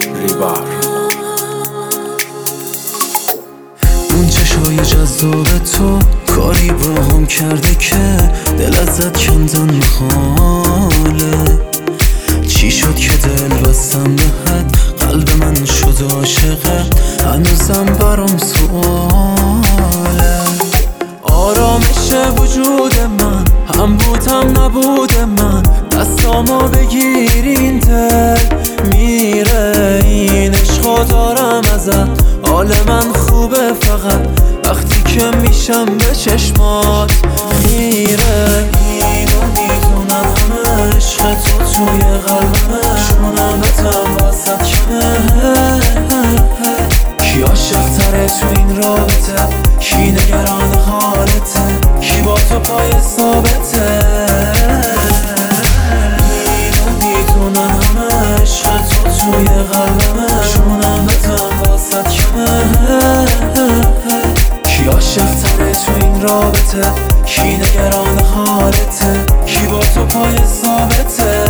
ریبر. اون چشای جذاب تو کاری با هم کرده که دلت زد کندن محاله. چی شد که دل بستم بهت، قلب من شد عاشقت، هنوزم برام سواله. آرامش وجود من، هم بودم نبود من، دستامو بگیر این دل میره. این عشقو دارم ازت، حال من خوبه فقط وقتی که میشم به چشمات میره. اینو میدونم همه عشق تو توی قلبمه، شونمتم وسط کمه. کی عاشق تره تو این رابطه، کی نگران حالته، کی با تو پای ثابته. اینو میدونم همه عشق تو توی قلبمه، شونمتم وسط کمه. کی عاشق تره تو این رابطه، کی نگران حالته، کی با تو پای ثابته.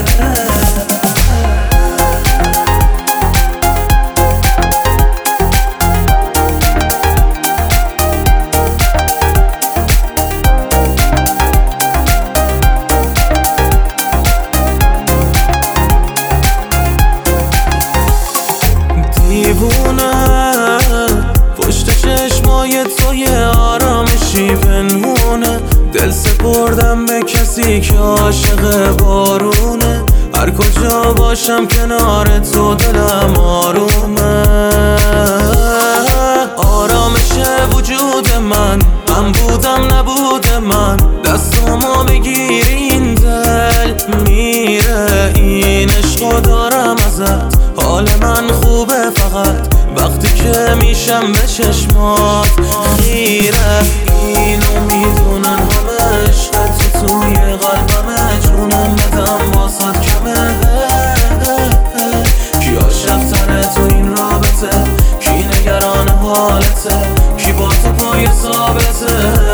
دیوونه پشت چشمای توی آرامشی پنهونه، دل سپردم به کسی که عاشق بارونه. هر کجا باشم کنار تو دلم آرومه. آرامش وجود من، هم بودم نبود من، دستامو بگیر این دل میره. این عشقو دارم ازت، حال من خوبه فقط وقتی که میشم به چشمات خیره. اینو میدونن همه عشق تو توی قلبمه، جونم بدم واسد کمه. کی عاشق تره تو این رابطه، کی نگران حالته، کی با تو پای ثابته.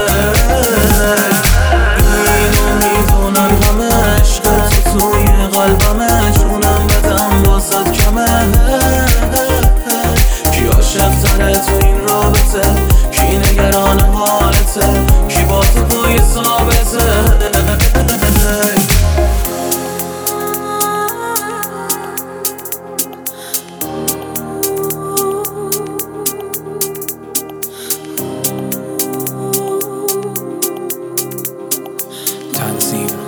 اینو میدونن همه عشق تو توی قلبمه، جونم بدم واسد کمه. کی عاشق تره تو این رابطه، کی نگران حالته، کی با تو پای ثابته. تنظیم